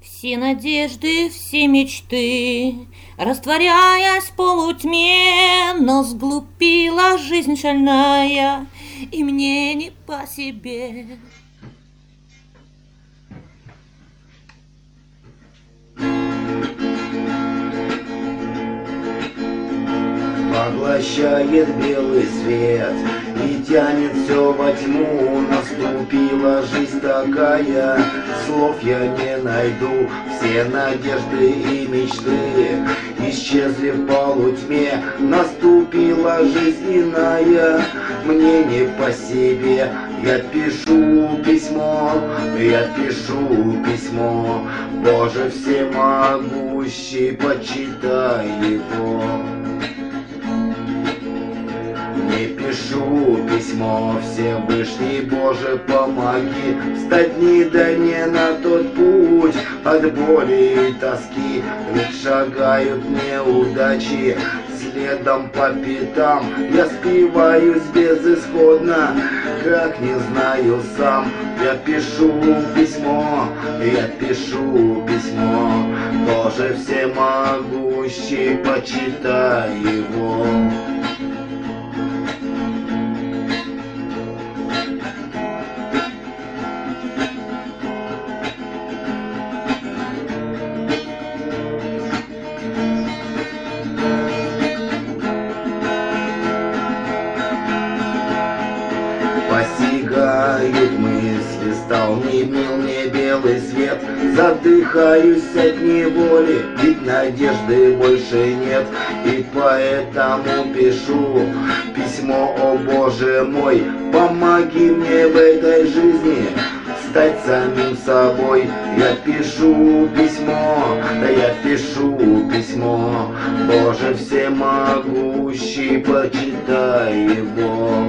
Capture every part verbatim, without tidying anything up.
Все надежды, все мечты, растворяясь в полутьме, но сглупила жизнь шальная, и мне не по себе. Поглощает белый свет и тянет все во тьму. Наступила жизнь такая, слов я не найду. Все надежды и мечты исчезли в полутьме. Наступила жизнь иная, мне не по себе. Я пишу письмо, я пишу письмо. Боже всемогущий, почитай его. Не пишу письмо, Всевышний Боже, помоги встать не да не на тот путь от боли и тоски. Ведь шагают неудачи следом по пятам. Я спиваюсь безысходно, как не знаю сам. Я пишу письмо, я пишу письмо. Боже всемогущий, почитай его. Постигают мысли, стал не мил мне белый свет. Задыхаюсь от неволи, ведь надежды больше нет. И поэтому пишу письмо, о Боже мой. Помоги мне в этой жизни стать самим собой. Я пишу письмо, да я пишу письмо. Боже всемогущий, почитай его.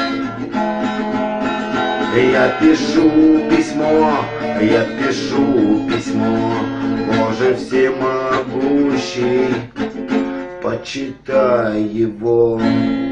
Я пишу письмо, я пишу письмо. Боже всемогущий, почитай его.